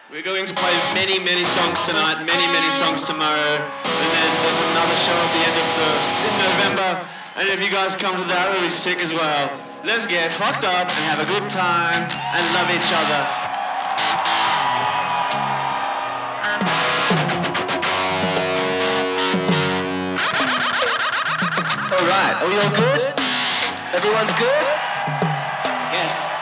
We're going to play many, many songs tonight, many, many songs tomorrow, and then there's another show at the end of in November, and if you guys come to that, we'll be sick as well. Let's get fucked up and have a good time and love each other. All right, are we all good? Everyone's good? Yes.